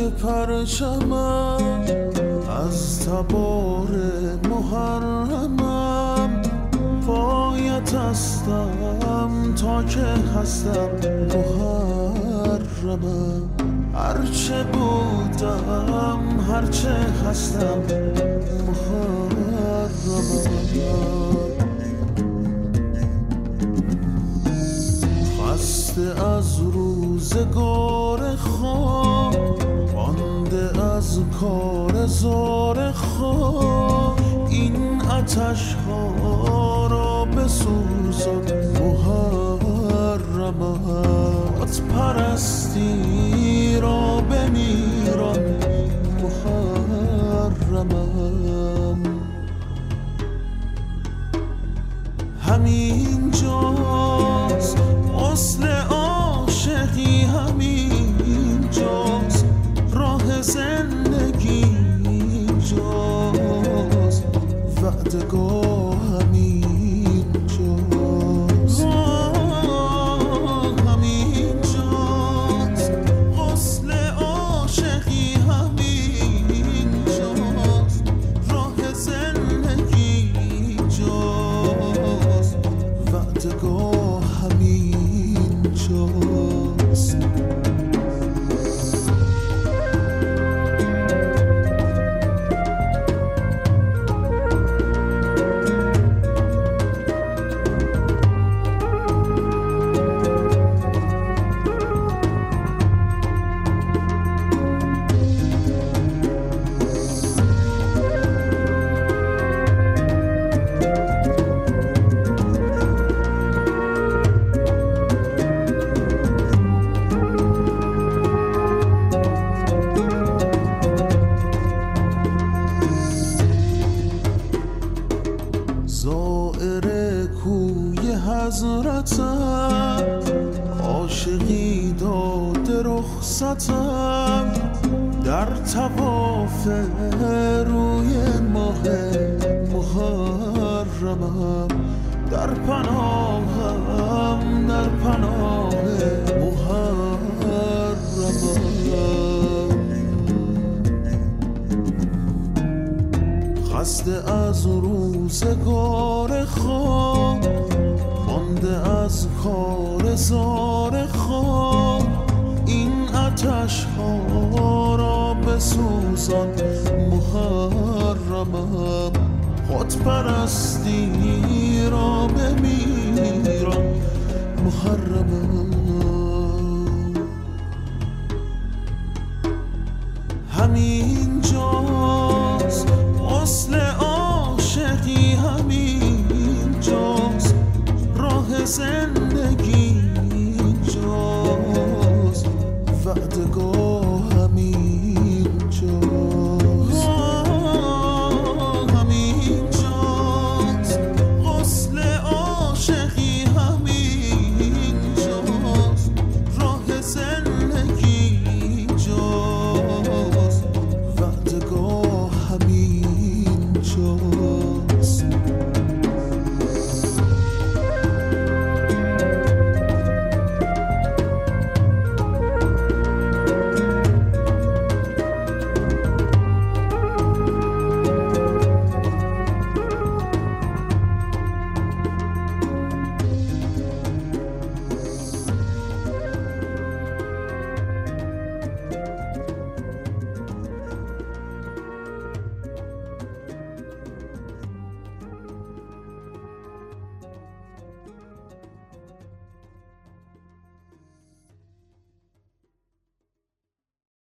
پرچمم از تبار محرمم، پایت هستم تا که هستم محرمم. هرچه بودم هرچه هستم محرمم. خسته از روزگار خواب، مانده از کار زار خواب، این آتش ها را بسوزان محرمم. بت پرستی را بمیران محرمم. همین جاست اصل عاشقی، همین جاست راه زندگی، جاست وعدگاه، همین جاست همین جاست اصل عاشقی، همین جاست راه زندگی، جاست وعدگاه، همین جاست. زائر کوی حضرتم، عاشقی داده رخصتم، در طواف روی ماه محرمم. در پناهم در پناه محرمم. خسته از روزگار خواب، مانده از کار زار خواب، این آتش ها را بسوزان محرمم. خود پرستی را بمیران محرمم. همین جاست اصل عاشقی، همین جاست راه زندگی،